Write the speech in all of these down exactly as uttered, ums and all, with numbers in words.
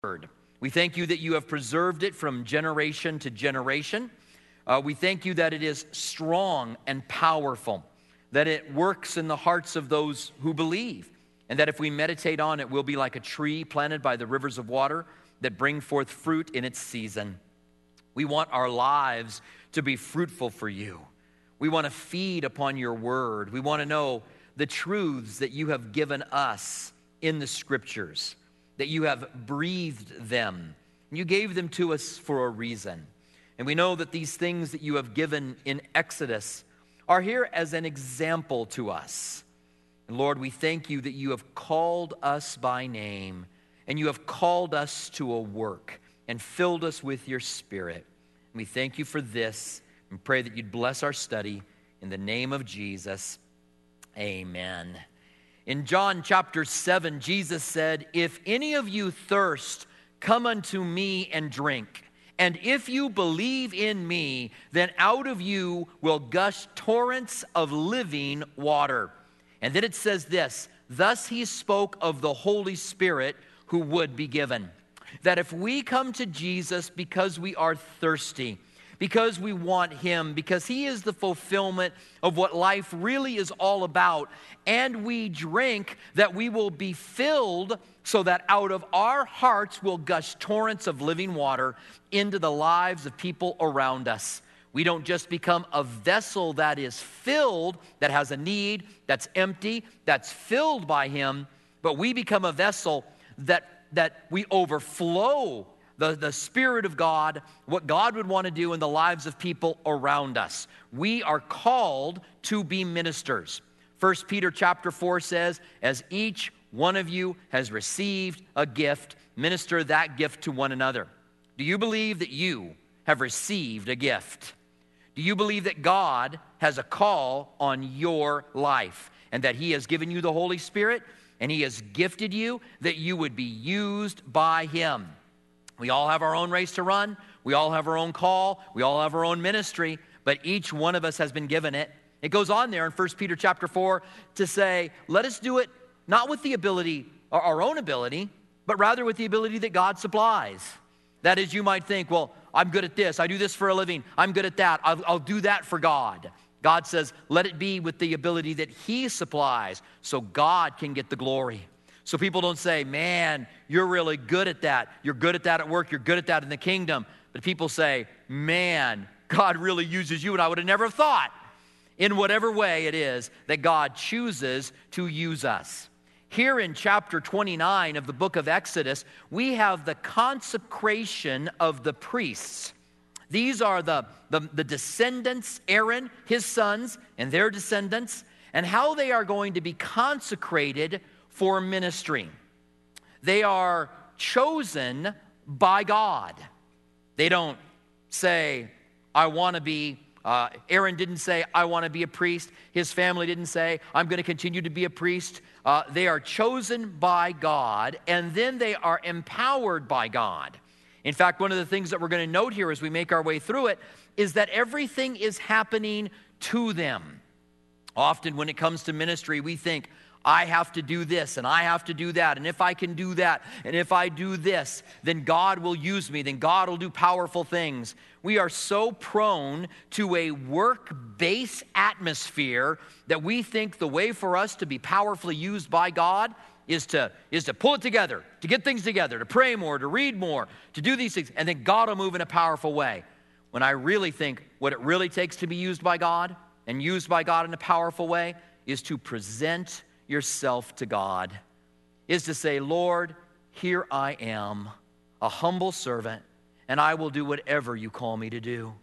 word. We thank you that you have preserved it from generation to generation. Uh, we thank you that it is strong and powerful, that it works in the hearts of those who believe, and that if we meditate on it, we'll be like a tree planted by the rivers of water that bring forth fruit in its season. We want our lives to be fruitful for you. We want to feed upon your word. We want to know the truths that you have given us in the scriptures, that you have breathed them. You gave them to us for a reason. And we know that these things that you have given in Exodus are here as an example to us. And Lord, we thank you that you have called us by name, and you have called us to a work and filled us with your Spirit. And we thank you for this and pray that you'd bless our study in the name of Jesus. Amen. In John chapter seven, Jesus said, "If any of you thirst, come unto me and drink. And if you believe in me, then out of you will gush torrents of living water." And then it says this, "Thus he spoke of the Holy Spirit who would be given." That if we come to Jesus because we are thirsty, because we want him, because he is the fulfillment of what life really is all about, and we drink, that we will be filled so that out of our hearts will gush torrents of living water into the lives of people around us. We don't just become a vessel that is filled, that has a need, that's empty, that's filled by him, but we become a vessel that, that we overflow The, the Spirit of God, what God would want to do in the lives of people around us. We are called to be ministers. First Peter chapter four says, "As each one of you has received a gift, minister that gift to one another." Do you believe that you have received a gift? Do you believe that God has a call on your life and that he has given you the Holy Spirit and he has gifted you that you would be used by him? We all have our own race to run. We all have our own call. We all have our own ministry, but each one of us has been given it. It goes on there in First Peter chapter four to say, let us do it not with the ability, or our own ability, but rather with the ability that God supplies. That is, you might think, well, I'm good at this. I do this for a living. I'm good at that. I'll, I'll do that for God. God says, let it be with the ability that he supplies so God can get the glory. So people don't say, man, you're really good at that. You're good at that at work. You're good at that in the kingdom. But people say, man, God really uses you, and I would have never thought, in whatever way it is that God chooses to use us. Here in chapter twenty-nine of the book of Exodus, we have the consecration of the priests. These are the, the, the descendants, Aaron, his sons, and their descendants, and how they are going to be consecrated for ministry. They are chosen by God. They don't say, I want to be, uh, Aaron didn't say, I want to be a priest. His family didn't say, I'm going to continue to be a priest. Uh, they are chosen by God, and then they are empowered by God. In fact, one of the things that we're going to note here as we make our way through it is that everything is happening to them. Often when it comes to ministry, we think, I have to do this, and I have to do that, and if I can do that, and if I do this, then God will use me, then God will do powerful things. We are so prone to a work-based atmosphere that we think the way for us to be powerfully used by God is to, is to pull it together, to get things together, to pray more, to read more, to do these things, and then God will move in a powerful way. When I really think what it really takes to be used by God, and used by God in a powerful way, is to present yourself to God, is to say, Lord, here I am, a humble servant, and I will do whatever you call me to do.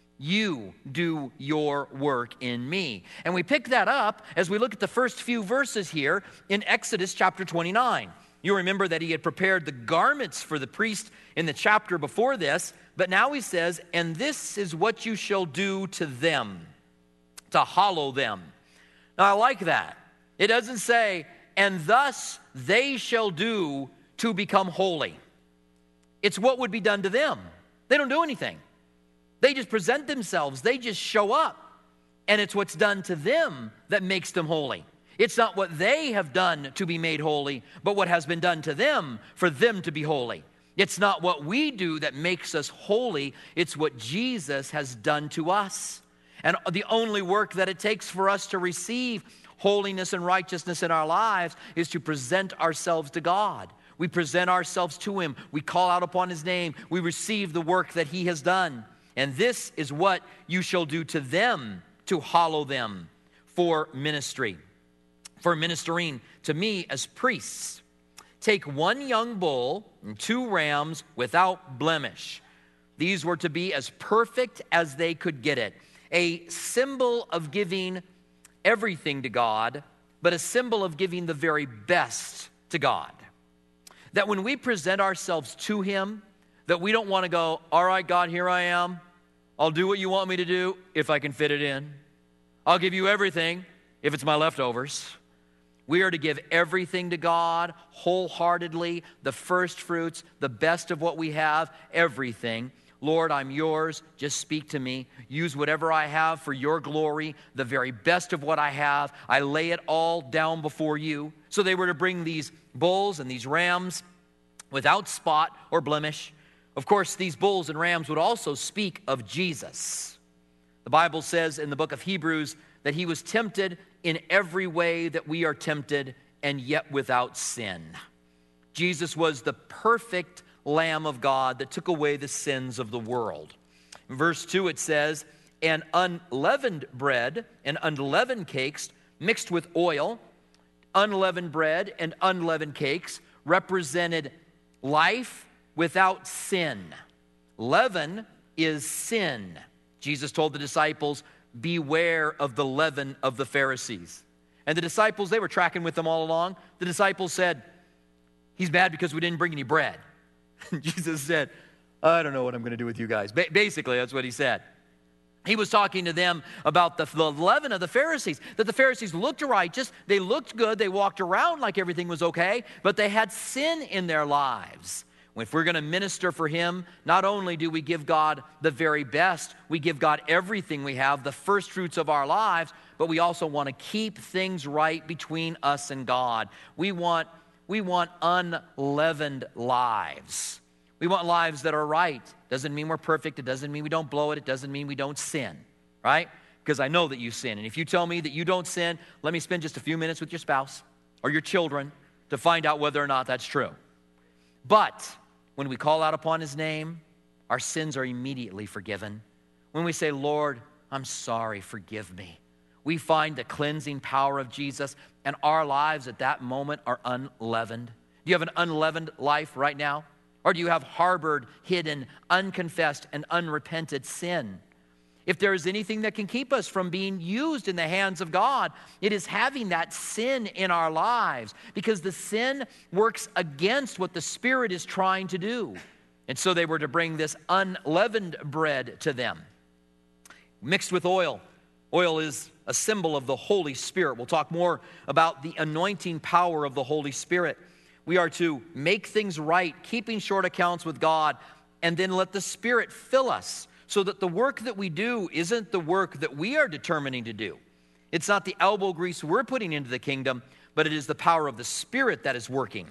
You do your work in me. And we pick that up as we look at the first few verses here in Exodus chapter twenty-nine. You remember that he had prepared the garments for the priest in the chapter before this, but now he says, and this is what you shall do to them, to hallow them. Now I like that. It doesn't say, and thus they shall do to become holy. It's what would be done to them. They don't do anything. They just present themselves. They just show up. And it's what's done to them that makes them holy. It's not what they have done to be made holy, but what has been done to them for them to be holy. It's not what we do that makes us holy. It's what Jesus has done to us. And the only work that it takes for us to receive holiness and righteousness in our lives is to present ourselves to God. We present ourselves to Him. We call out upon His name. We receive the work that He has done. And this is what you shall do to them, to hallow them for ministry, for ministering to me as priests. Take one young bull and two rams without blemish. These were to be as perfect as they could get it. A symbol of giving everything to God, but a symbol of giving the very best to God. That when we present ourselves to Him, that we don't want to go, all right, God, here I am. I'll do what you want me to do if I can fit it in. I'll give you everything if it's my leftovers. We are to give everything to God wholeheartedly, the first fruits, the best of what we have, everything. Lord, I'm yours. Just speak to me. Use whatever I have for your glory, the very best of what I have. I lay it all down before you. So they were to bring these bulls and these rams without spot or blemish. Of course, these bulls and rams would also speak of Jesus. The Bible says in the book of Hebrews that He was tempted in every way that we are tempted, and yet without sin. Jesus was the perfect Lamb of God that took away the sins of the world. In verse two it says, and unleavened bread and unleavened cakes mixed with oil. Unleavened bread and unleavened cakes represented life without sin. Leaven is sin. Jesus told the disciples, beware of the leaven of the Pharisees. And the disciples, they were tracking with them all along. The disciples said, He's mad because we didn't bring any bread. Jesus said, I don't know what I'm going to do with you guys. Ba- basically, that's what He said. He was talking to them about the, the leaven of the Pharisees, that the Pharisees looked righteous, they looked good, they walked around like everything was okay, but they had sin in their lives. If we're going to minister for Him, not only do we give God the very best, we give God everything we have, the first fruits of our lives, but we also want to keep things right between us and God. We want, we want unleavened lives. We want lives that are right. Doesn't mean we're perfect. It doesn't mean we don't blow it. It doesn't mean we don't sin, right? Because I know that you sin. And if you tell me that you don't sin, let me spend just a few minutes with your spouse or your children to find out whether or not that's true. But when we call out upon His name, our sins are immediately forgiven. When we say, Lord, I'm sorry, forgive me, we find the cleansing power of Jesus, and our lives at that moment are unleavened. Do you have an unleavened life right now? Or do you have harbored, hidden, unconfessed, and unrepented sin? If there is anything that can keep us from being used in the hands of God, it is having that sin in our lives, because the sin works against what the Spirit is trying to do. And so they were to bring this unleavened bread to them, mixed with oil. Oil is a symbol of the Holy Spirit. We'll talk more about the anointing power of the Holy Spirit. We are to make things right, keeping short accounts with God, and then let the Spirit fill us, so that the work that we do isn't the work that we are determining to do. It's not the elbow grease we're putting into the kingdom, but it is the power of the Spirit that is working.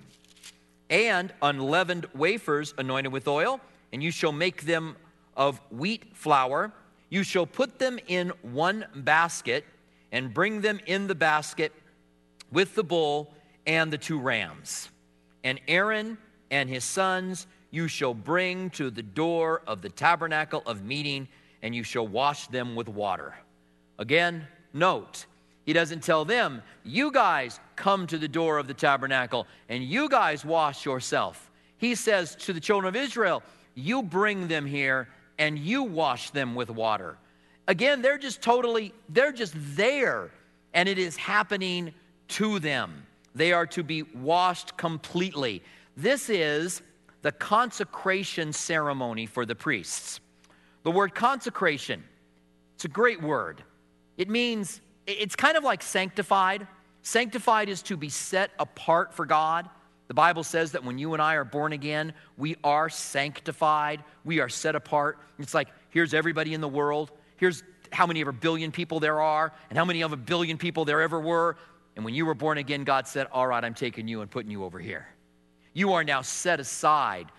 And unleavened wafers anointed with oil, and you shall make them of wheat flour. You shall put them in one basket, and bring them in the basket with the bull and the two rams. And Aaron and his sons you shall bring to the door of the tabernacle of meeting, and you shall wash them with water. Again, note, He doesn't tell them, you guys come to the door of the tabernacle, and you guys wash yourself. He says to the children of Israel, you bring them here, and you wash them with water. Again, they're just totally, they're just there, and it is happening to them. They are to be washed completely. This is the consecration ceremony for the priests. The word consecration, it's a great word. It means, it's kind of like sanctified. Sanctified is to be set apart for God. The Bible says that when you and I are born again, we are sanctified. We are set apart. It's like, here's everybody in the world. Here's how many of a billion people there are, and how many of a billion people there ever were. And when you were born again, God said, all right, I'm taking you and putting you over here. You are now set aside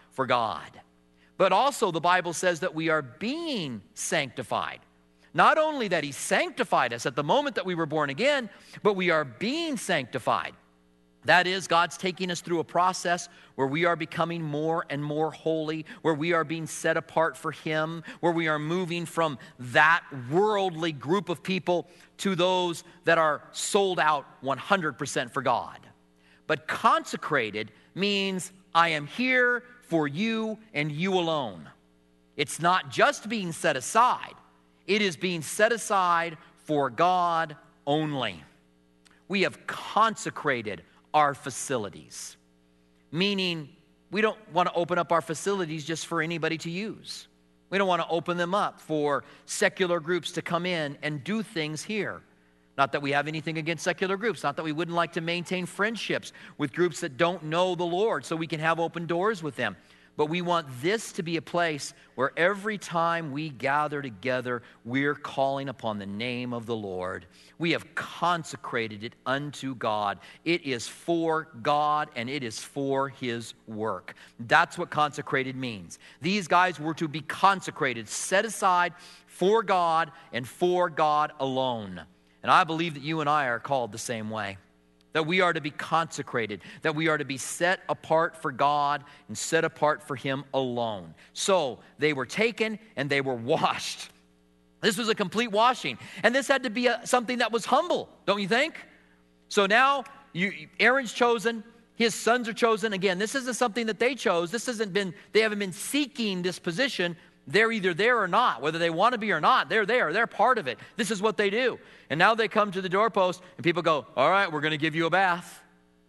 for God. But also the Bible says that we are being sanctified. Not only that he sanctified us at the moment that we were born again, but we are being sanctified. That is, God's taking us through a process where we are becoming more and more holy, where we are being set apart for him, where we are moving from that worldly group of people to those that are sold out one hundred percent for God. But consecrated means I am here for you and you alone. It's not just being set aside. It is being set aside for God only. We have consecrated our facilities, meaning we don't want to open up our facilities just for anybody to use. We don't want to open them up for secular groups to come in and do things here. Not that we have anything against secular groups, not that we wouldn't like to maintain friendships with groups that don't know the Lord so we can have open doors with them. But we want this to be a place where every time we gather together, we're calling upon the name of the Lord. We have consecrated it unto God. It is for God and it is for his work. That's what consecrated means. These guys were to be consecrated, set aside for God and for God alone. And I believe that you and I are called the same way. That we are to be consecrated, that we are to be set apart for God and set apart for him alone. So they were taken and they were washed. This was a complete washing. And this had to be a, something that was humble, don't you think? So now you, Aaron's chosen, his sons are chosen. Again, this isn't something that they chose. This hasn't been, they haven't been seeking this position. They're either there or not. Whether they want to be or not, they're there. They're part of it. This is what they do. And now they come to the doorpost and people go, all right, we're going to give you a bath.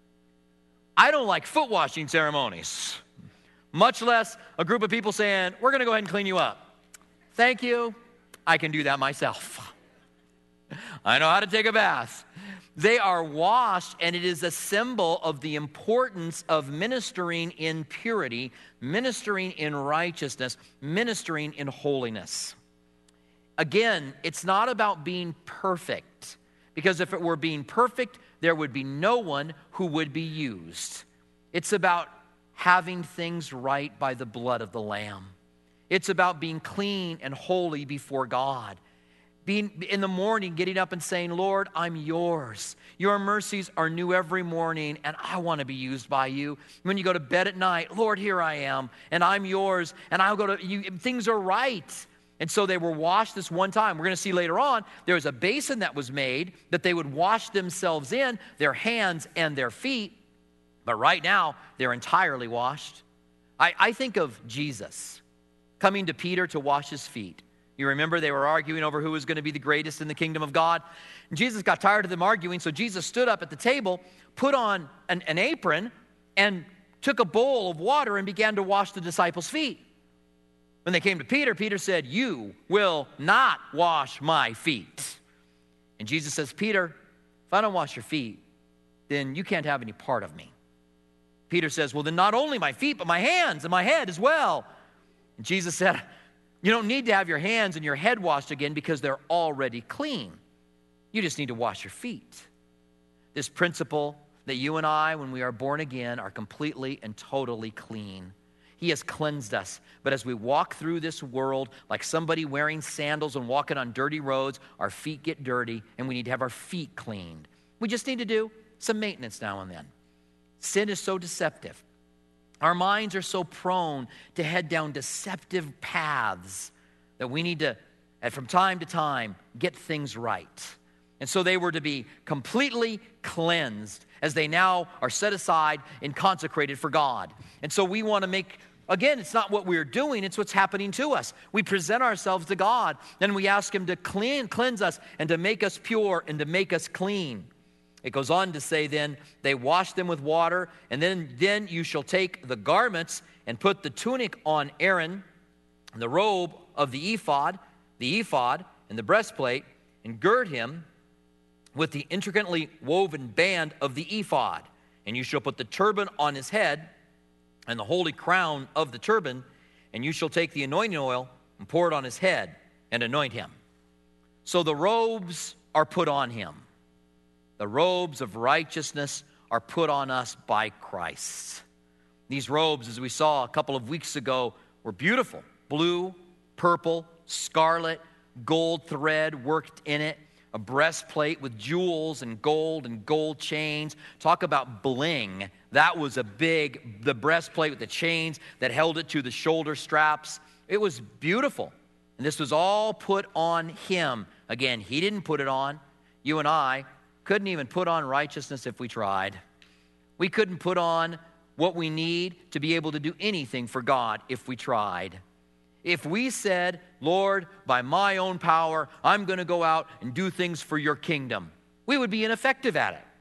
I don't like foot washing ceremonies, much less a group of people saying, we're going to go ahead and clean you up. Thank you. I can do that myself. I know how to take a bath. They are washed, and it is a symbol of the importance of ministering in purity, ministering in righteousness, ministering in holiness. Again, it's not about being perfect, because if it were being perfect, there would be no one who would be used. It's about having things right by the blood of the Lamb. It's about being clean and holy before God. Being in the morning, getting up and saying, Lord, I'm yours. Your mercies are new every morning, and I want to be used by you. When you go to bed at night, Lord, here I am, and I'm yours, and I'll go to you. Things are right. And so they were washed this one time. We're going to see later on, there was a basin that was made that they would wash themselves in, their hands and their feet. But right now, they're entirely washed. I, I think of Jesus coming to Peter to wash his feet. You remember they were arguing over who was going to be the greatest in the kingdom of God. And Jesus got tired of them arguing, so Jesus stood up at the table, put on an, an apron, and took a bowl of water and began to wash the disciples' feet. When they came to Peter, Peter said, you will not wash my feet. And Jesus says, Peter, if I don't wash your feet, then you can't have any part of me. Peter says, well, then not only my feet, but my hands and my head as well. And Jesus said, you don't need to have your hands and your head washed again because they're already clean. You just need to wash your feet. This principle that you and I, when we are born again, are completely and totally clean. He has cleansed us. But as we walk through this world, like somebody wearing sandals and walking on dirty roads, our feet get dirty and we need to have our feet cleaned. We just need to do some maintenance now and then. Sin is so deceptive. Our minds are so prone to head down deceptive paths that we need to, and from time to time, get things right. And so they were to be completely cleansed as they now are set aside and consecrated for God. And so we want to make, again, it's not what we're doing, it's what's happening to us. We present ourselves to God, and we ask him to clean, cleanse us and to make us pure and to make us clean. It goes on to say then, they washed them with water, and then, then you shall take the garments and put the tunic on Aaron, the robe of the ephod, the ephod, and the breastplate, and gird him with the intricately woven band of the ephod. And you shall put the turban on his head, and the holy crown of the turban, and you shall take the anointing oil and pour it on his head and anoint him. So the robes are put on him. The robes of righteousness are put on us by Christ. These robes, as we saw a couple of weeks ago, were beautiful. Blue, purple, scarlet, gold thread worked in it, a breastplate with jewels and gold and gold chains. Talk about bling. That was a big, the breastplate with the chains that held it to the shoulder straps. It was beautiful. And this was all put on him. Again, he didn't put it on. You and I couldn't even put on righteousness if we tried. We couldn't put on what we need to be able to do anything for God if we tried. If we said, Lord, by my own power, I'm going to go out and do things for your kingdom, we would be ineffective at it.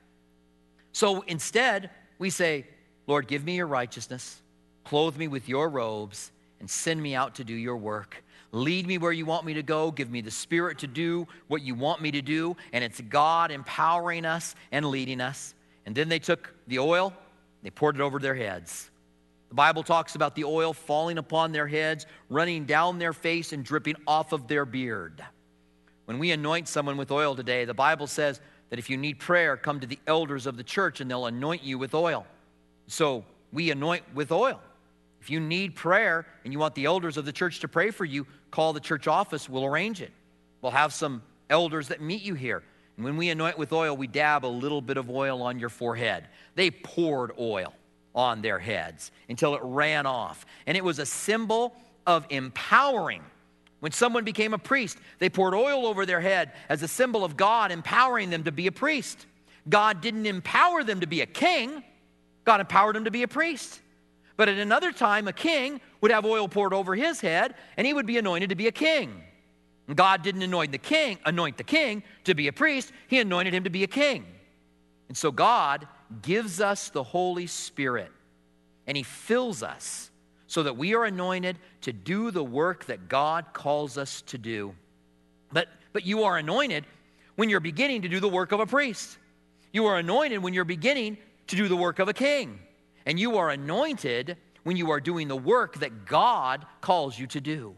So instead, we say, Lord, give me your righteousness, clothe me with your robes, and send me out to do your work. Lead me where you want me to go. Give me the Spirit to do what you want me to do. And it's God empowering us and leading us. And then they took the oil, they poured it over their heads. The Bible talks about the oil falling upon their heads, running down their face, and dripping off of their beard. When we anoint someone with oil today, the Bible says that if you need prayer, come to the elders of the church and they'll anoint you with oil. So we anoint with oil. If you need prayer and you want the elders of the church to pray for you, call the church office. We'll arrange it. We'll have some elders that meet you here. And when we anoint with oil, we dab a little bit of oil on your forehead. They poured oil on their heads until it ran off. And it was a symbol of empowering. When someone became a priest, they poured oil over their head as a symbol of God empowering them to be a priest. God didn't empower them to be a king. God empowered them to be a priest. But at another time, a king would have oil poured over his head, and he would be anointed to be a king. And God didn't anoint the king, anoint the king to be a priest. He anointed him to be a king. And so God gives us the Holy Spirit, and he fills us so that we are anointed to do the work that God calls us to do. But, but you are anointed when you're beginning to do the work of a priest. You are anointed when you're beginning to do the work of a king. And you are anointed when you are doing the work that God calls you to do.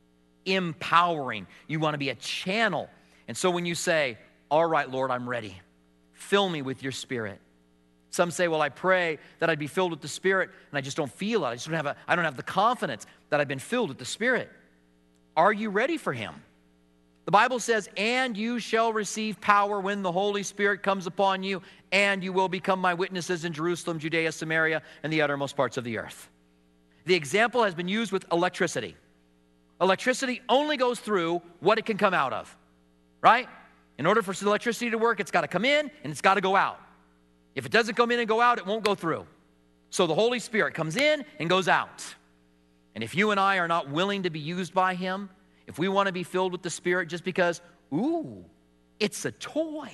Empowering. You want to be a channel. And so when you say, all right, Lord, I'm ready. Fill me with your Spirit. Some say, well, I pray that I'd be filled with the Spirit, and I just don't feel it. I just don't have a, I don't have the confidence that I've been filled with the Spirit. Are you ready for him? The Bible says, and you shall receive power when the Holy Spirit comes upon you, and you will become my witnesses in Jerusalem, Judea, Samaria, and the uttermost parts of the earth. The example has been used with electricity. Electricity only goes through what it can come out of, right? In order for electricity to work, it's got to come in and it's got to go out. If it doesn't come in and go out, it won't go through. So the Holy Spirit comes in and goes out. And if you and I are not willing to be used by him, if we want to be filled with the Spirit just because, ooh, it's a toy.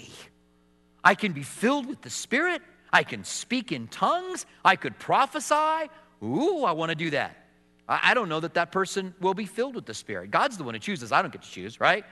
I can be filled with the Spirit. I can speak in tongues. I could prophesy. Ooh, I want to do that. I don't know that that person will be filled with the Spirit. God's the one who chooses. I don't get to choose, right?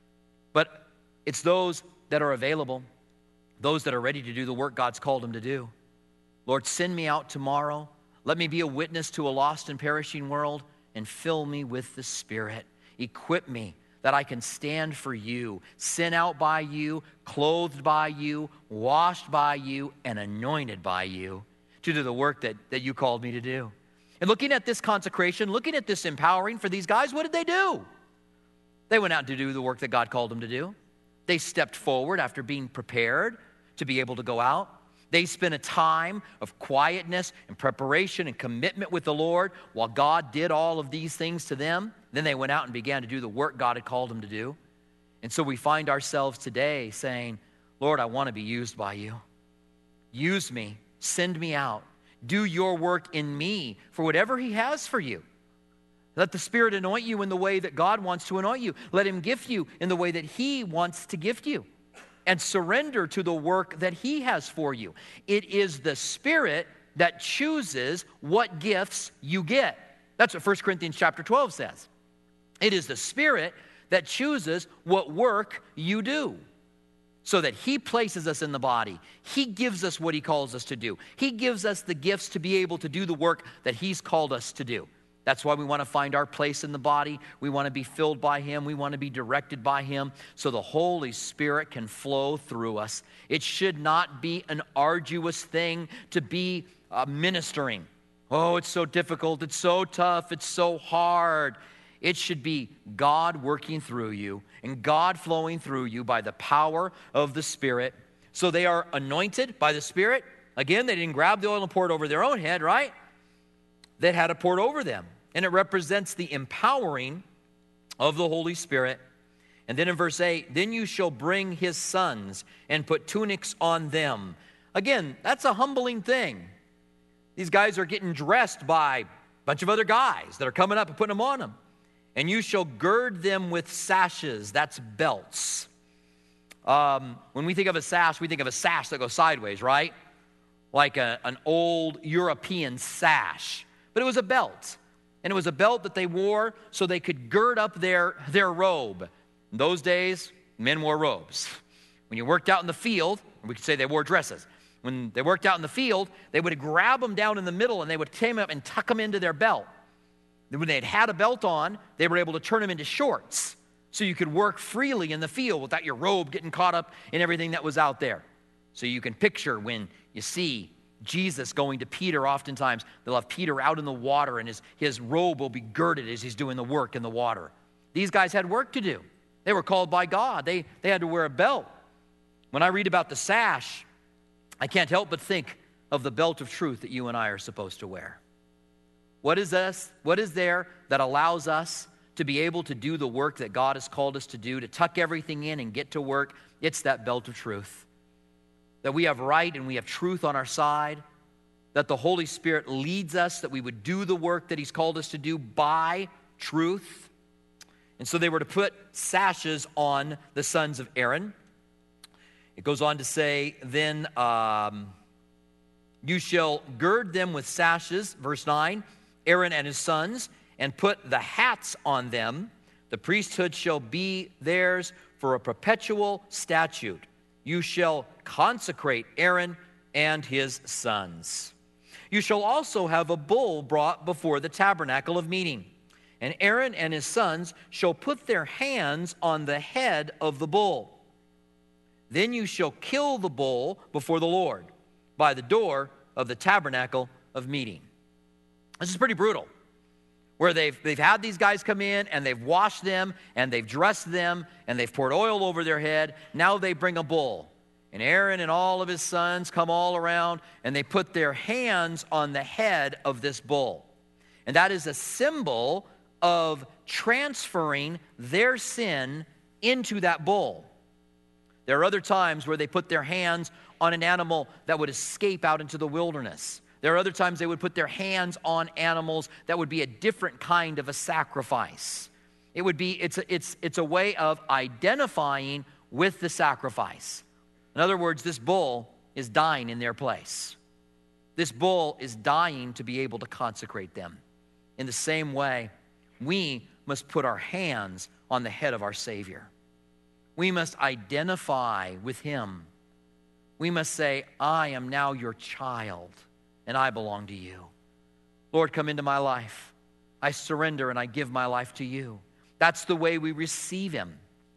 But it's those that are available, those that are ready to do the work God's called them to do. Lord, send me out tomorrow. Let me be a witness to a lost and perishing world, and fill me with the Spirit. Equip me that I can stand for you, sent out by you, clothed by you, washed by you, and anointed by you to do the work that, that you called me to do. And looking at this consecration, looking at this empowering for these guys, what did they do? They went out to do the work that God called them to do. They stepped forward after being prepared to be able to go out. They spent a time of quietness and preparation and commitment with the Lord while God did all of these things to them. Then they went out and began to do the work God had called them to do. And so we find ourselves today saying, Lord, I want to be used by you. Use me. Send me out. Do your work in me for whatever he has for you. Let the Spirit anoint you in the way that God wants to anoint you. Let him gift you in the way that he wants to gift you. And surrender to the work that he has for you. It is the Spirit that chooses what gifts you get. That's what First Corinthians chapter twelve says. It is the Spirit that chooses what work you do. So that he places us in the body. He gives us what he calls us to do. He gives us the gifts to be able to do the work that he's called us to do. That's why we want to find our place in the body. We want to be filled by him. We want to be directed by him so the Holy Spirit can flow through us. It should not be an arduous thing to be uh, ministering. Oh, it's so difficult, it's so tough, it's so hard. It should be God working through you and God flowing through you by the power of the Spirit. So they are anointed by the Spirit. Again, they didn't grab the oil and pour it over their own head, right? They had it poured over them. And it represents the empowering of the Holy Spirit. And then in verse eight, then you shall bring his sons and put tunics on them. Again, that's a humbling thing. These guys are getting dressed by a bunch of other guys that are coming up and putting them on them. And you shall gird them with sashes. That's belts. Um, when we think of a sash, we think of a sash that goes sideways, right? Like a, an old European sash. But it was a belt. And it was a belt that they wore so they could gird up their, their robe. In those days, men wore robes. When you worked out in the field, we could say they wore dresses. When they worked out in the field, they would grab them down in the middle and they would take them up and tuck them into their belt. Then when they had had a belt on, they were able to turn them into shorts so you could work freely in the field without your robe getting caught up in everything that was out there. So you can picture when you see Jesus going to Peter, oftentimes they'll have Peter out in the water and his, his robe will be girded as he's doing the work in the water. These guys had work to do. They were called by God. They, they had to wear a belt. When I read about the sash, I can't help but think of the belt of truth that you and I are supposed to wear. What is this? What is there that allows us to be able to do the work that God has called us to do, to tuck everything in and get to work? It's that belt of truth. That we have right and we have truth on our side. That the Holy Spirit leads us, that we would do the work that he's called us to do by truth. And so they were to put sashes on the sons of Aaron. It goes on to say, then um, you shall gird them with sashes, verse nine, Aaron and his sons, and put the hats on them. The priesthood shall be theirs for a perpetual statute. You shall consecrate Aaron and his sons. You shall also have a bull brought before the tabernacle of meeting. And Aaron and his sons shall put their hands on the head of the bull. Then you shall kill the bull before the Lord by the door of the tabernacle of meeting. This is pretty brutal, where they've, they've had these guys come in and they've washed them and they've dressed them and they've poured oil over their head. Now they bring a bull. And Aaron and all of his sons come all around and they put their hands on the head of this bull. And that is a symbol of transferring their sin into that bull. There are other times where they put their hands on an animal that would escape out into the wilderness. There are other times they would put their hands on animals that would be a different kind of a sacrifice. It would be, it's a, it's, it's a way of identifying with the sacrifice. In other words, this bull is dying in their place. This bull is dying to be able to consecrate them. In the same way, we must put our hands on the head of our Savior. We must identify with him. We must say, I am now your child, and I belong to you. Lord, come into my life. I surrender and I give my life to you. That's the way we receive him.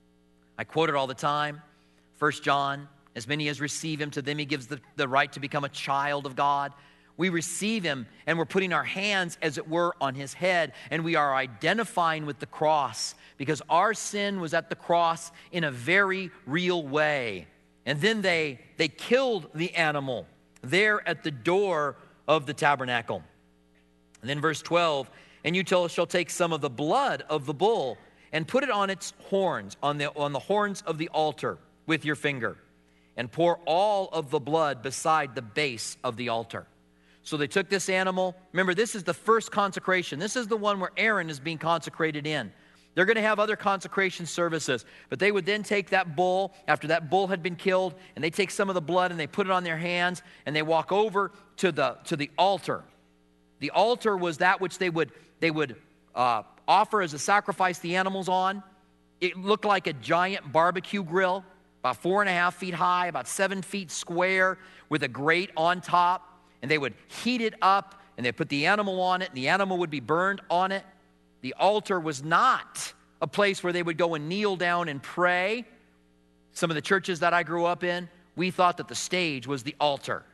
I quote it all the time. First John, as many as receive him, to them he gives the, the right to become a child of God. We receive him and we're putting our hands, as it were, on his head, and we are identifying with the cross because our sin was at the cross in a very real way. And then they, they killed the animal there at the door of the tabernacle. And then verse twelve, and you shall take some of the blood of the bull and put it on its horns, on the, on the horns of the altar with your finger, and pour all of the blood beside the base of the altar. So they took this animal. Remember, this is the first consecration. This is the one where Aaron is being consecrated in. They're going to have other consecration services, but they would then take that bull, after that bull had been killed, and they take some of the blood and they put it on their hands, and they walk over to the, to the altar. The altar was that which they would, they would uh, offer as a sacrifice the animals on. It looked like a giant barbecue grill, about four and a half feet high, about seven feet square, with a grate on top. And they would heat it up, and they'd put the animal on it, and the animal would be burned on it. The altar was not a place where they would go and kneel down and pray. Some of the churches that I grew up in, we thought that the stage was the altar.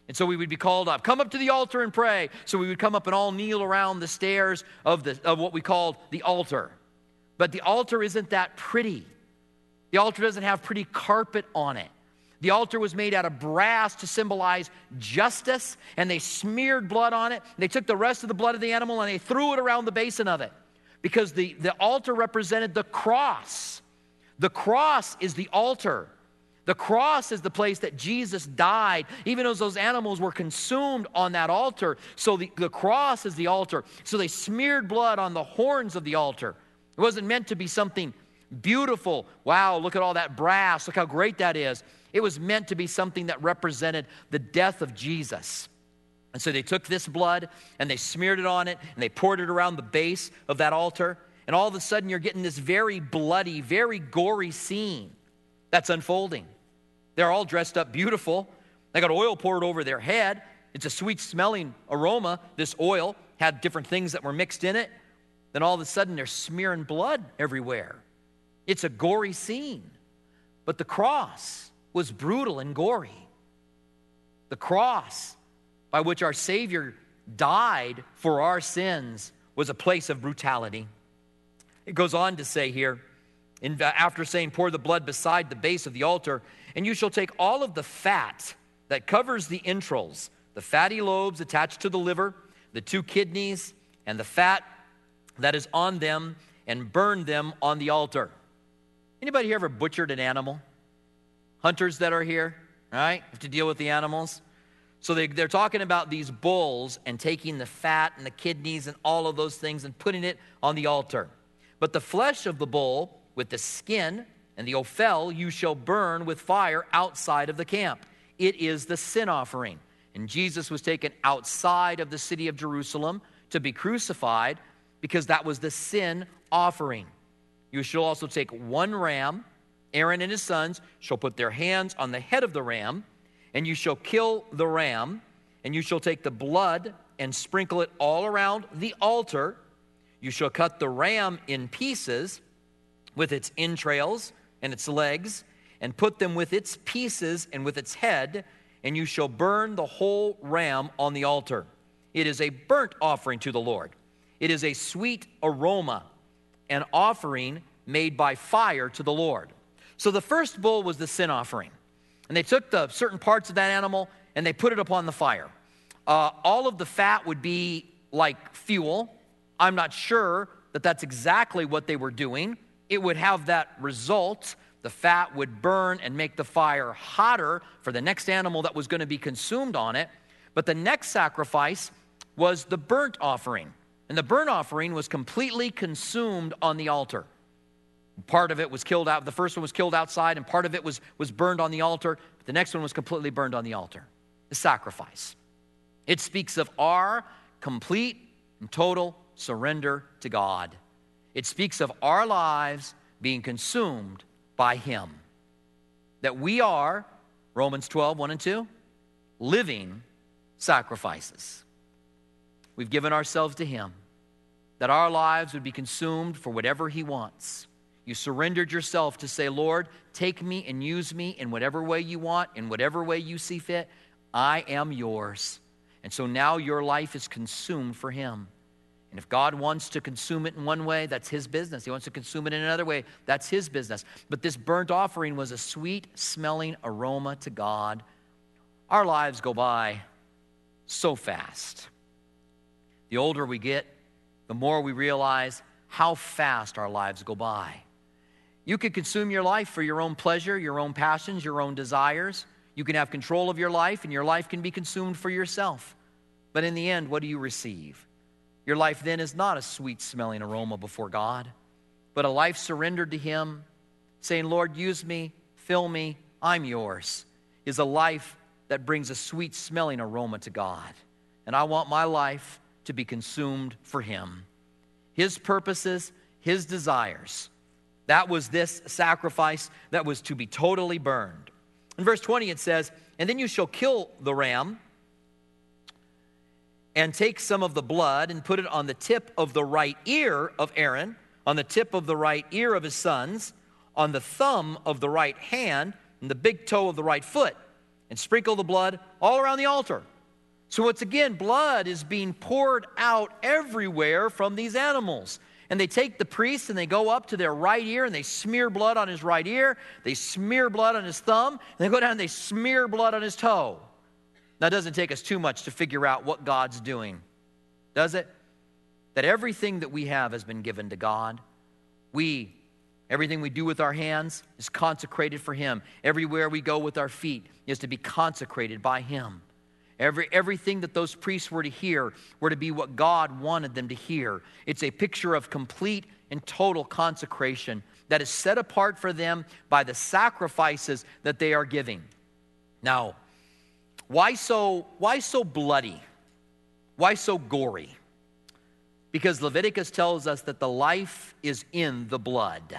And so we would be called up, come up to the altar and pray. So we would come up and all kneel around the stairs of, the, of what we called the altar. But the altar isn't that pretty. The altar doesn't have pretty carpet on it. The altar was made out of brass to symbolize justice, and they smeared blood on it. They took the rest of the blood of the animal and they threw it around the basin of it, because the, the altar represented the cross. The cross is the altar. The cross is the place that Jesus died, even as those animals were consumed on that altar. So the, the cross is the altar. So they smeared blood on the horns of the altar. It wasn't meant to be something beautiful. Wow, look at all that brass. Look how great that is. It was meant to be something that represented the death of Jesus. And so they took this blood and they smeared it on it and they poured it around the base of that altar. And all of a sudden you're getting this very bloody, very gory scene that's unfolding. They're all dressed up beautiful. They got oil poured over their head. It's a sweet smelling aroma. This oil had different things that were mixed in it. Then all of a sudden they're smearing blood everywhere. It's a gory scene. But the cross was brutal and gory. The cross by which our Savior died for our sins was a place of brutality. It goes on to say here, in, after saying, pour the blood beside the base of the altar, and you shall take all of the fat that covers the entrails, the fatty lobes attached to the liver, the two kidneys, and the fat that is on them, and burn them on the altar. Anybody here ever butchered an animal? Hunters that are here, right? Have to deal with the animals. So they, they're talking about these bulls and taking the fat and the kidneys and all of those things and putting it on the altar. But the flesh of the bull with the skin and the offal you shall burn with fire outside of the camp. It is the sin offering. And Jesus was taken outside of the city of Jerusalem to be crucified because that was the sin offering. You shall also take one ram. Aaron and his sons shall put their hands on the head of the ram, and you shall kill the ram, and you shall take the blood and sprinkle it all around the altar. You shall cut the ram in pieces with its entrails and its legs, and put them with its pieces and with its head, and you shall burn the whole ram on the altar. It is a burnt offering to the Lord. It is a sweet aroma, an offering made by fire to the Lord. So the first bull was the sin offering. And they took the certain parts of that animal and they put it upon the fire. Uh, all of the fat would be like fuel. I'm not sure that that's exactly what they were doing. It would have that result. The fat would burn and make the fire hotter for the next animal that was going to be consumed on it. But the next sacrifice was the burnt offering. And the burnt offering was completely consumed on the altar. Part of it was killed out. The first one was killed outside, and part of it was, was burned on the altar. But the next one was completely burned on the altar. The sacrifice. It speaks of our complete and total surrender to God. It speaks of our lives being consumed by Him. That we are, Romans twelve, one and two, living sacrifices. We've given ourselves to Him. That our lives would be consumed for whatever He wants. You surrendered yourself to say, Lord, take me and use me in whatever way you want, in whatever way you see fit. I am yours. And so now your life is consumed for Him. And if God wants to consume it in one way, that's His business. He wants to consume it in another way, that's His business. But this burnt offering was a sweet-smelling aroma to God. Our lives go by so fast. The older we get, the more we realize how fast our lives go by. You could consume your life for your own pleasure, your own passions, your own desires. You can have control of your life, and your life can be consumed for yourself. But in the end, what do you receive? Your life then is not a sweet-smelling aroma before God, but a life surrendered to Him, saying, Lord, use me, fill me, I'm yours, is a life that brings a sweet-smelling aroma to God. And I want my life to be consumed for Him. His purposes, His desires. That was this sacrifice that was to be totally burned. In verse twenty it says, and then you shall kill the ram and take some of the blood and put it on the tip of the right ear of Aaron, on the tip of the right ear of his sons, on the thumb of the right hand, and the big toe of the right foot. and sprinkle the blood all around the altar. So once again, blood is being poured out everywhere from these animals. And they take the priest and they go up to their right ear and they smear blood on his right ear. They smear blood on his thumb. And they go down and they smear blood on his toe. Now, it doesn't take us too much to figure out what God's doing, does it? That everything that we have has been given to God. We, everything we do with our hands is consecrated for Him. Everywhere we go with our feet is to be consecrated by Him. Every, everything that those priests were to hear were to be what God wanted them to hear. It's a picture of complete and total consecration that is set apart for them by the sacrifices that they are giving. Now, why so, why so bloody? Why so gory? Because Leviticus tells us that the life is in the blood.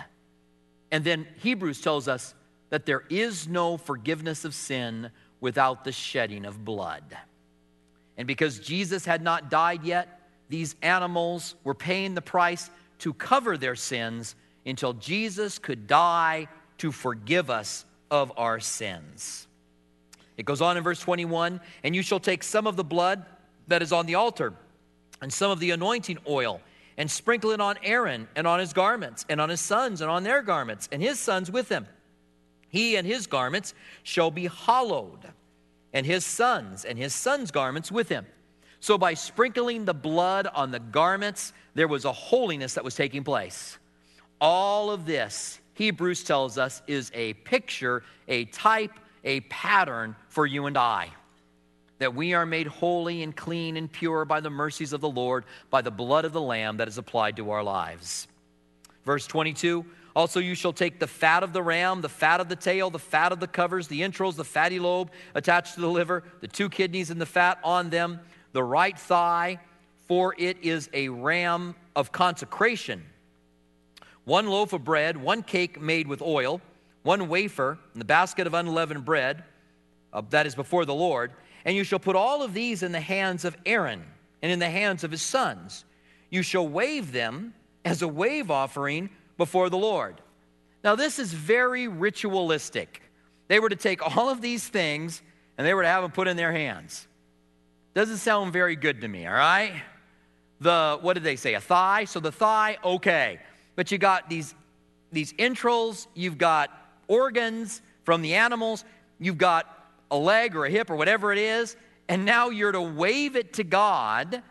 And then Hebrews tells us that there is no forgiveness of sin without the shedding of blood. And because Jesus had not died yet, these animals were paying the price to cover their sins until Jesus could die to forgive us of our sins. It goes on in verse twenty-one, and you shall take some of the blood that is on the altar and some of the anointing oil and sprinkle it on Aaron and on his garments and on his sons and on their garments and his sons with him. He and his garments shall be hallowed, and his sons and his sons' garments with him. So by sprinkling the blood on the garments, there was a holiness that was taking place. All of this, Hebrews tells us, is a picture, a type, a pattern for you and I. That we are made holy and clean and pure by the mercies of the Lord, by the blood of the Lamb that is applied to our lives. Verse twenty-two, also you shall take the fat of the ram, the fat of the tail, the fat of the covers, the entrails, the fatty lobe attached to the liver, the two kidneys and the fat on them, the right thigh, for it is a ram of consecration. One loaf of bread, one cake made with oil, one wafer, and the basket of unleavened bread, uh, that is before the Lord. And you shall put all of these in the hands of Aaron and in the hands of his sons. You shall wave them as a wave offering before the Lord. Now, this is very ritualistic. They were to take all of these things and they were to have them put in their hands. Doesn't sound very good to me, all right? The, what did they say, a thigh? So the thigh, okay. But you got these, these entrails, you've got organs from the animals, you've got a leg or a hip or whatever it is, and now you're to wave it to God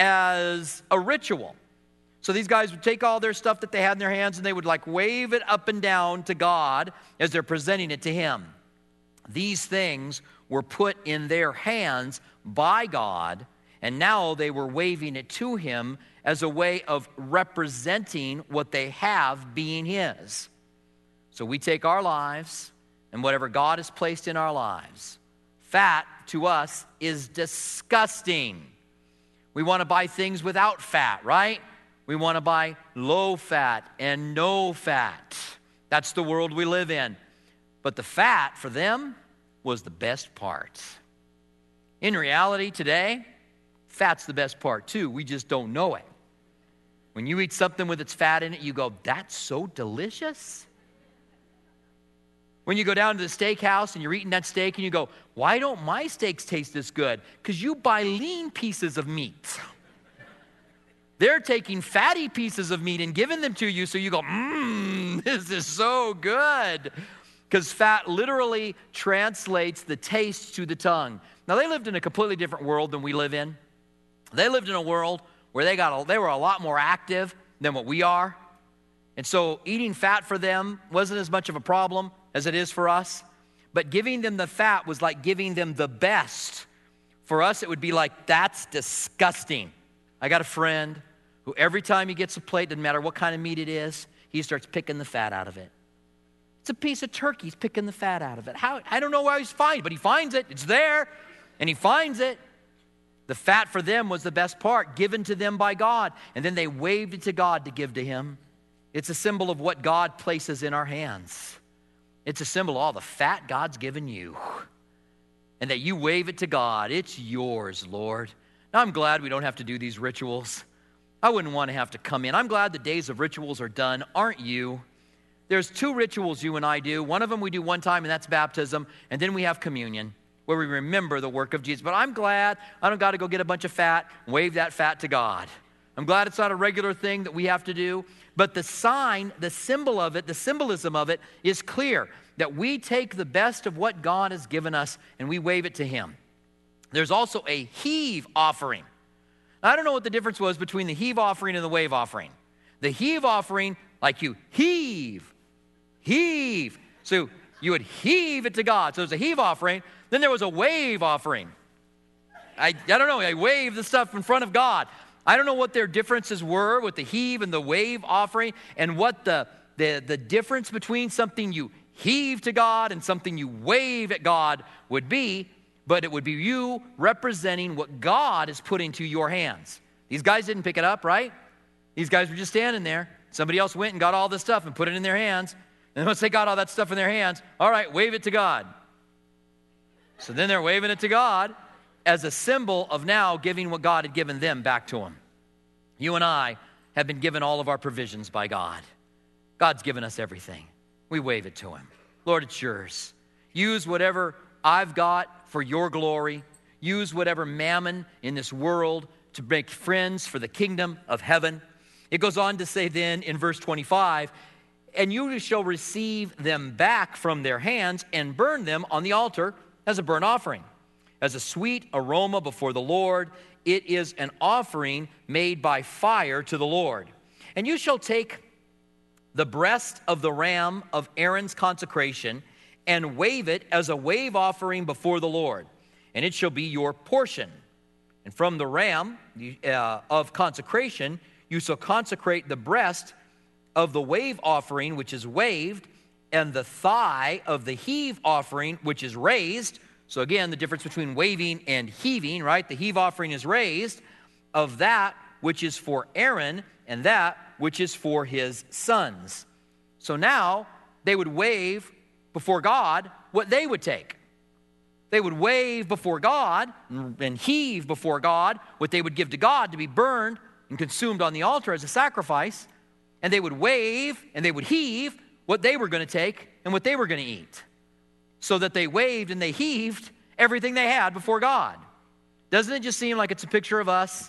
as a ritual. So these guys would take all their stuff that they had in their hands and they would like wave it up and down to God as they're presenting it to Him. These things were put in their hands by God, and now they were waving it to Him as a way of representing what they have being His. So we take our lives and whatever God has placed in our lives. Fat to us is disgusting. We want to buy things without fat, right? We want to buy low fat and no fat. That's the world we live in. But the fat for them was the best part. In reality today, fat's the best part too. We just don't know it. When you eat something with its fat in it, you go, that's so delicious. When you go down to the steakhouse and you're eating that steak and you go, why don't my steaks taste this good? Because you buy lean pieces of meat. They're taking fatty pieces of meat and giving them to you, so you go, mmm, this is so good. Because fat literally translates the taste to the tongue. Now, they lived in a completely different world than we live in. They lived in a world where they got a, they were a lot more active than what we are. And so eating fat for them wasn't as much of a problem as it is for us. But giving them the fat was like giving them the best. For us, it would be like, that's disgusting. I got a friend who every time he gets a plate, doesn't matter what kind of meat it is, he starts picking the fat out of it. It's a piece of turkey, he's picking the fat out of it. How? I don't know where he's finding it, but he finds it. It's there, and he finds it. The fat for them was the best part, given to them by God. And then they waved it to God to give to Him. It's a symbol of what God places in our hands. It's a symbol of all the fat God's given you. And that you wave it to God. It's yours, Lord. Now, I'm glad we don't have to do these rituals. I wouldn't want to have to come in. I'm glad the days of rituals are done, aren't you? There's two rituals you and I do. One of them we do one time, and that's baptism. And then we have communion. where we remember the work of Jesus. But I'm glad I don't got to go get a bunch of fat and wave that fat to God. I'm glad it's not a regular thing that we have to do. But the sign, the symbol of it, the symbolism of it is clear, that we take the best of what God has given us and we wave it to him. There's also a heave offering. Now, I don't know what the difference was between the heave offering and the wave offering. The heave offering, like you heave, heave. So you would heave it to God. So there's a heave offering. Then there was a wave offering. I, I don't know. I wave the stuff in front of God. I don't know what their differences were with the heave and the wave offering, and what the, the, the difference between something you heave to God and something you wave at God would be, but it would be you representing what God has put into your hands. These guys didn't pick it up, right? These guys were just standing there. Somebody else went and got all this stuff and put it in their hands. And once they got all that stuff in their hands, all right, wave it to God. So then they're waving it to God as a symbol of now giving what God had given them back to them. You and I have been given all of our provisions by God. God's given us everything. We wave it to him. Lord, it's yours. Use whatever I've got for your glory. Use whatever mammon in this world to make friends for the kingdom of heaven. It goes on to say then in verse twenty-five, and you shall receive them back from their hands and burn them on the altar as a burnt offering, as a sweet aroma before the Lord. It is an offering made by fire to the Lord. And you shall take the breast of the ram of Aaron's consecration and wave it as a wave offering before the Lord, and it shall be your portion. And from the ram uh, of consecration, you shall consecrate the breast of the wave offering, which is waved, and the thigh of the heave offering, which is raised. So again, the difference between waving and heaving, right? The heave offering is raised, of that which is for Aaron, and that which is for his sons. So now they would wave before God what they would take. They would wave before God and heave before God what they would give to God to be burned and consumed on the altar as a sacrifice. And they would wave and they would heave what they were going to take and what they were going to eat. So that they waved and they heaved everything they had before God. Doesn't it just seem like it's a picture of us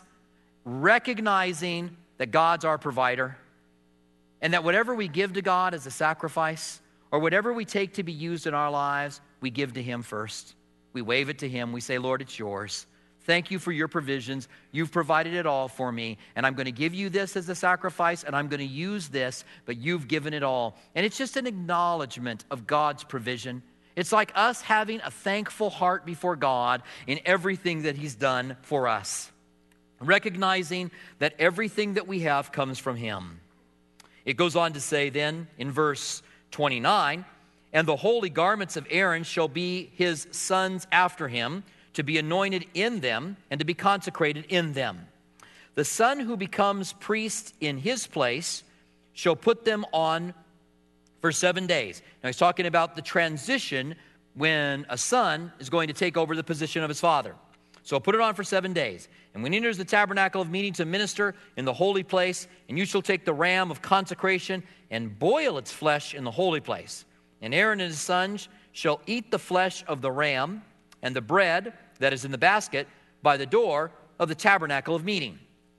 recognizing that God's our provider, and that whatever we give to God as a sacrifice, or whatever we take to be used in our lives, we give to him first. We wave it to him. We say, Lord, it's yours. Thank you for your provisions. You've provided it all for me, and I'm going to give you this as a sacrifice, and I'm going to use this, but you've given it all. And it's just an acknowledgement of God's provision. It's like us having a thankful heart before God in everything that he's done for us, recognizing that everything that we have comes from him. It goes on to say then in verse twenty-nine, and the holy garments of Aaron shall be his sons after him, to be anointed in them and to be consecrated in them. The son who becomes priest in his place shall put them on for seven days. Now he's talking about the transition when a son is going to take over the position of his father. So put it on for seven days. And when he enters the tabernacle of meeting to minister in the holy place, and you shall take the ram of consecration and boil its flesh in the holy place. And Aaron and his sons shall eat the flesh of the ram and the bread that is in the basket by the door of the tabernacle of meeting.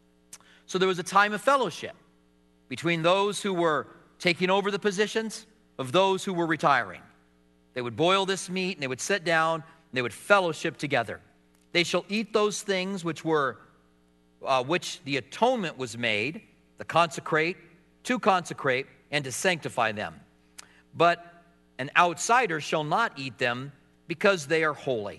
So there was a time of fellowship between those who were taking over the positions of those who were retiring. They would boil this meat and they would sit down and they would fellowship together. They shall eat those things which were, uh, which the atonement was made, the consecrate, to consecrate, and to sanctify them. But an outsider shall not eat them, because they are holy.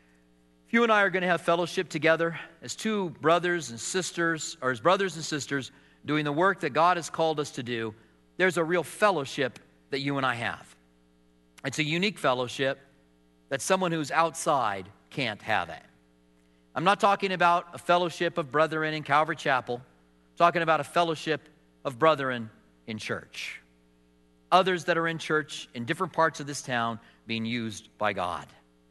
If you and I are going to have fellowship together as two brothers and sisters, or as brothers and sisters doing the work that God has called us to do, there's a real fellowship that you and I have. It's a unique fellowship that someone who's outside can't have it. I'm not talking about a fellowship of brethren in Calvary Chapel. I'm talking about a fellowship of brethren in church. Others that are in church in different parts of this town being used by God.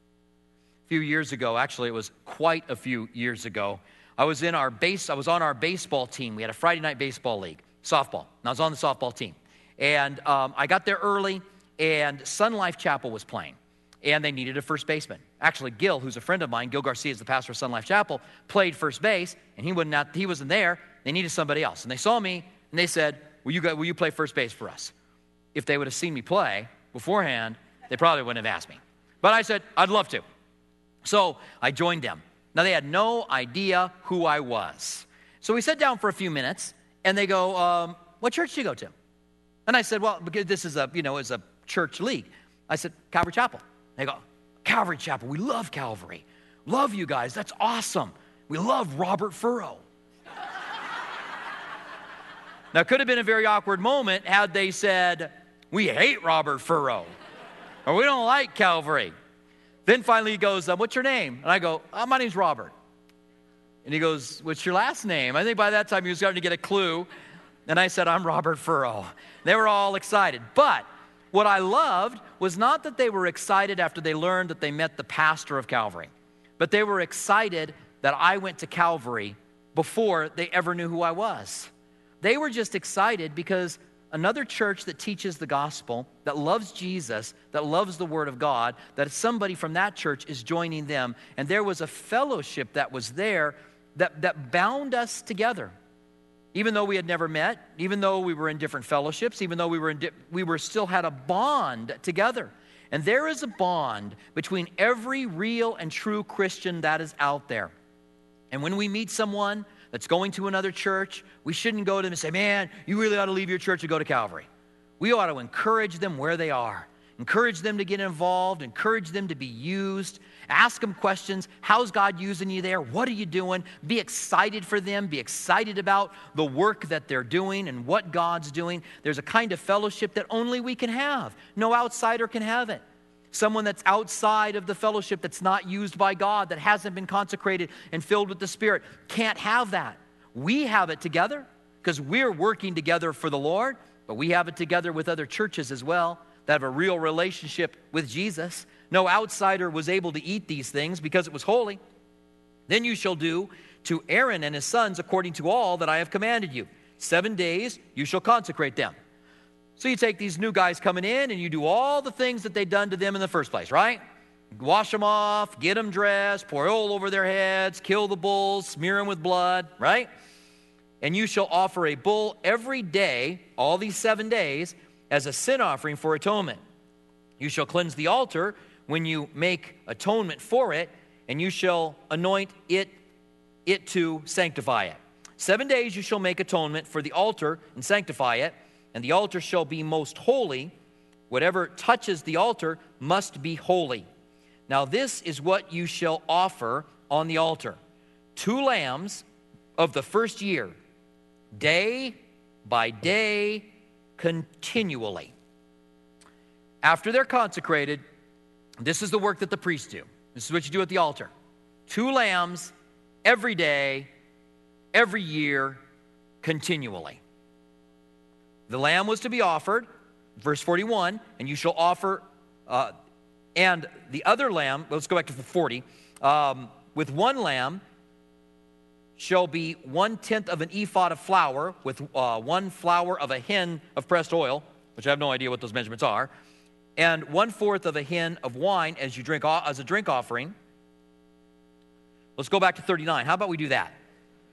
A few years ago, actually it was quite a few years ago, I was in our base, I was on our baseball team. We had a Friday night baseball league, softball. And I was on the softball team. And um, I got there early, and Sun Life Chapel was playing. and they needed a first baseman. Actually, Gil, who's a friend of mine, Gil Garcia is the pastor of Sun Life Chapel, played first base, and he, wasn't out, he wasn't there. They needed somebody else. And they saw me, and they said, will you, go, will you play first base for us? If they would have seen me play beforehand, they probably wouldn't have asked me. But I said, I'd love to. So I joined them. Now, they had no idea who I was. So we sat down for a few minutes, and they go, um, what church do you go to? And I said, well, because this is a, you know, is a church league. I said, Calvary Chapel. They go, Calvary Chapel, we love Calvary. Love you guys, that's awesome. We love Robert Furrow. Now, it could have been a very awkward moment had they said, we hate Robert Furrow, or we don't like Calvary. Then finally he goes, uh, what's your name? And I go, oh, my name's Robert. And he goes, what's your last name? I think by that time he was starting to get a clue. And I said, I'm Robert Furrow. They were all excited. But what I loved was not that they were excited after they learned that they met the pastor of Calvary, but they were excited that I went to Calvary before they ever knew who I was. They were just excited because another church that teaches the gospel, that loves Jesus, that loves the Word of God, that somebody from that church is joining them. And there was a fellowship that was there that, that bound us together. Even though we had never met, even though we were in different fellowships, even though we were in di- we were still had a bond together. And there is a bond between every real and true Christian that is out there. And when we meet someone that's going to another church, we shouldn't go to them and say, man, you really ought to leave your church and go to Calvary. We ought to encourage them where they are. Encourage them to get involved. Encourage them to be used. Ask them questions. How's God using you there? What are you doing? Be excited for them. Be excited about the work that they're doing and what God's doing. There's a kind of fellowship that only we can have. No outsider can have it. Someone that's outside of the fellowship, that's not used by God, that hasn't been consecrated and filled with the Spirit, can't have that. We have it together because we're working together for the Lord, but we have it together with other churches as well that have a real relationship with Jesus. No outsider was able to eat these things because it was holy. Then you shall do to Aaron and his sons according to all that I have commanded you. Seven days you shall consecrate them. So you take these new guys coming in and you do all the things that they'd done to them in the first place, right? Wash them off, get them dressed, pour oil over their heads, kill the bulls, smear them with blood, right? And you shall offer a bull every day, all these seven days, as a sin offering for atonement. You shall cleanse the altar when you make atonement for it, and you shall anoint it, it to sanctify it. Seven days you shall make atonement for the altar and sanctify it, and the altar shall be most holy. Whatever touches the altar must be holy. Now this is what you shall offer on the altar. Two lambs of the first year, day by day, continually. After they're consecrated, this is the work that the priests do. This is what you do at the altar. Two lambs every day, every year, continually. The lamb was to be offered, verse forty-one, and you shall offer, uh, and the other lamb, let's go back to forty, um, with one lamb shall be one-tenth of an ephod of flour, with uh, one flour of a hin of pressed oil, which I have no idea what those measurements are, and one-fourth of a hin of wine as you drink as a drink offering. Let's go back to thirty-nine. How about we do that?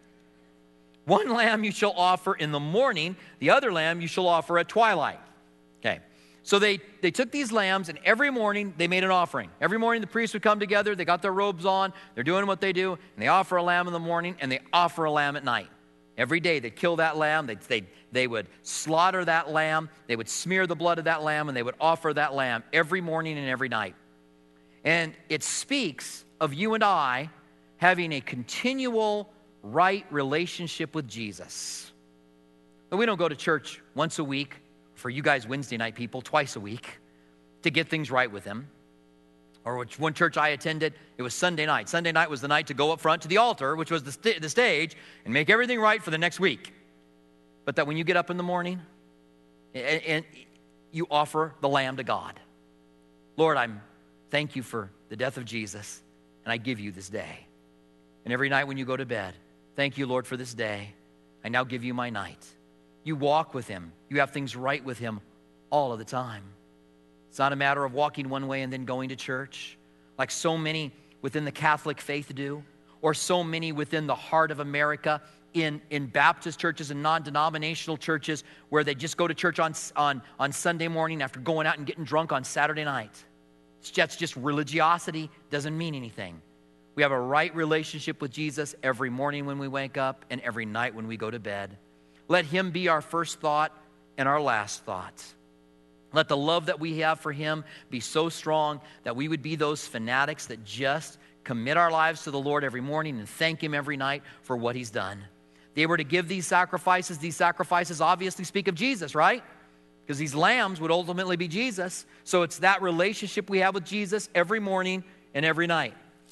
One lamb you shall offer in the morning, the other lamb you shall offer at twilight. Okay. So they, they took these lambs, and every morning they made an offering. Every morning the priests would come together, they got their robes on, they're doing what they do, and they offer a lamb in the morning, and they offer a lamb at night. Every day they'd kill that lamb, they'd, they they would slaughter that lamb, they would smear the blood of that lamb, and they would offer that lamb every morning and every night. And it speaks of you and I having a continual right relationship with Jesus. But we don't go to church once a week, for you guys Wednesday night people, twice a week, to get things right with him. Or which one church I attended, it was Sunday night. Sunday night was the night to go up front to the altar, which was the, st- the stage, and make everything right for the next week. But that when you get up in the morning, and, and you offer the lamb to God. Lord, I'm thank you for the death of Jesus, and I give you this day. And every night when you go to bed, thank you, Lord, for this day. I now give you my night. You walk with him. You have things right with him all of the time. It's not a matter of walking one way and then going to church, like so many within the Catholic faith do, or so many within the heart of America in, in Baptist churches and non-denominational churches where they just go to church on, on, on Sunday morning after going out and getting drunk on Saturday night. That's just religiosity, doesn't mean anything. We have a right relationship with Jesus every morning when we wake up and every night when we go to bed. Let him be our first thought and our last thought. Let the love that we have for him be so strong that we would be those fanatics that just commit our lives to the Lord every morning and thank him every night for what he's done. They were to give these sacrifices. These sacrifices obviously speak of Jesus, right? Because these lambs would ultimately be Jesus. So it's that relationship we have with Jesus every morning and every night.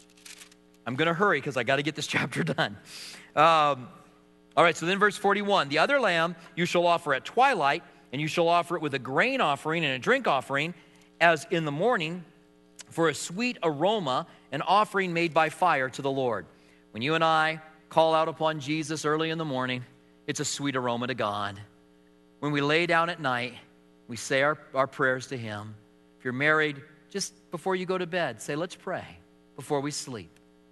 I'm going to hurry because I got to get this chapter done. Um, all right, so then verse forty-one. The other lamb you shall offer at twilight, and you shall offer it with a grain offering and a drink offering, as in the morning, for a sweet aroma, an offering made by fire to the Lord. When you and I call out upon Jesus early in the morning, it's a sweet aroma to God. When we lay down at night, we say our, our prayers to him. If you're married, just before you go to bed, say, let's pray before we sleep.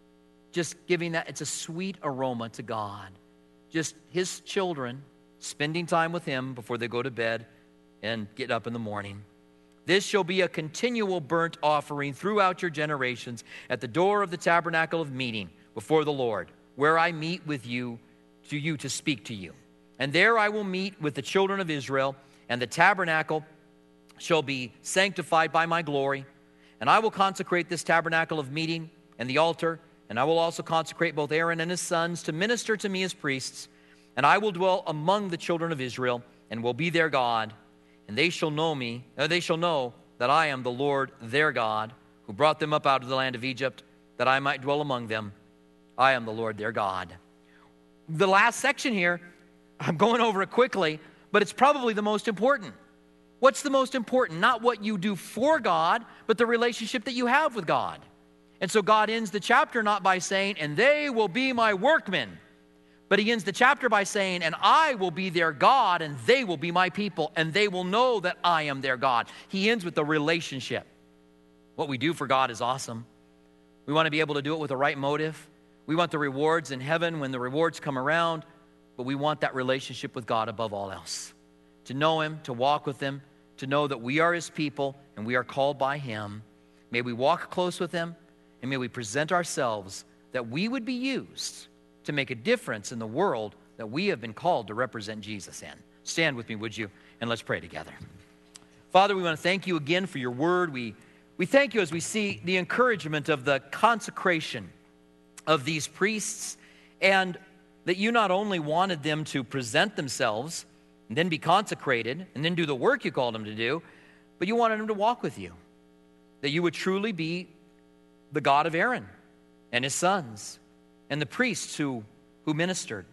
Just giving that, it's a sweet aroma to God. Just his children spending time with him before they go to bed and get up in the morning. This shall be a continual burnt offering throughout your generations at the door of the tabernacle of meeting before the Lord, where I meet with you, to you to speak to you. And there I will meet with the children of Israel, and the tabernacle shall be sanctified by my glory. And I will consecrate this tabernacle of meeting and the altar, and I will also consecrate both Aaron and his sons to minister to me as priests. And I will dwell among the children of Israel, and will be their God. And they shall know me, or they shall know that I am the Lord their God, who brought them up out of the land of Egypt, that I might dwell among them. I am the Lord their God. The last section here, I'm going over it quickly, but it's probably the most important. What's the most important? Not what you do for God, but the relationship that you have with God. And so God ends the chapter not by saying, and they will be my workmen, but he ends the chapter by saying, and I will be their God, and they will be my people, and they will know that I am their God. He ends with the relationship. What we do for God is awesome. We want to be able to do it with the right motive. We want the rewards in heaven when the rewards come around, but we want that relationship with God above all else. To know him, to walk with him, to know that we are his people and we are called by him. May we walk close with him, and may we present ourselves that we would be used to make a difference in the world that we have been called to represent Jesus in. Stand with me, would you? And let's pray together. Father, we want to thank you again for your word. We, we thank you as we see the encouragement of the consecration of these priests, and that you not only wanted them to present themselves and then be consecrated and then do the work you called them to do, but you wanted them to walk with you. That you would truly be the God of Aaron and his sons and the priests who, who ministered.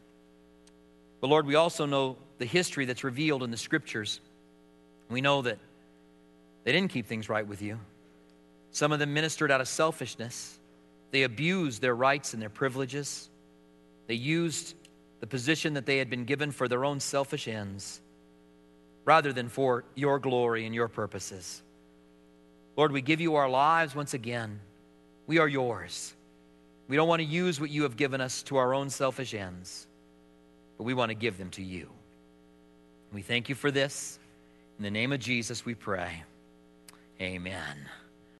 But Lord, we also know the history that's revealed in the scriptures. We know that they didn't keep things right with you. Some of them ministered out of selfishness. They abused their rights and their privileges. They used the position that they had been given for their own selfish ends rather than for your glory and your purposes. Lord, we give you our lives once again. We are yours. We don't want to use what you have given us to our own selfish ends, but we want to give them to you. We thank you for this. In the name of Jesus we pray. Amen.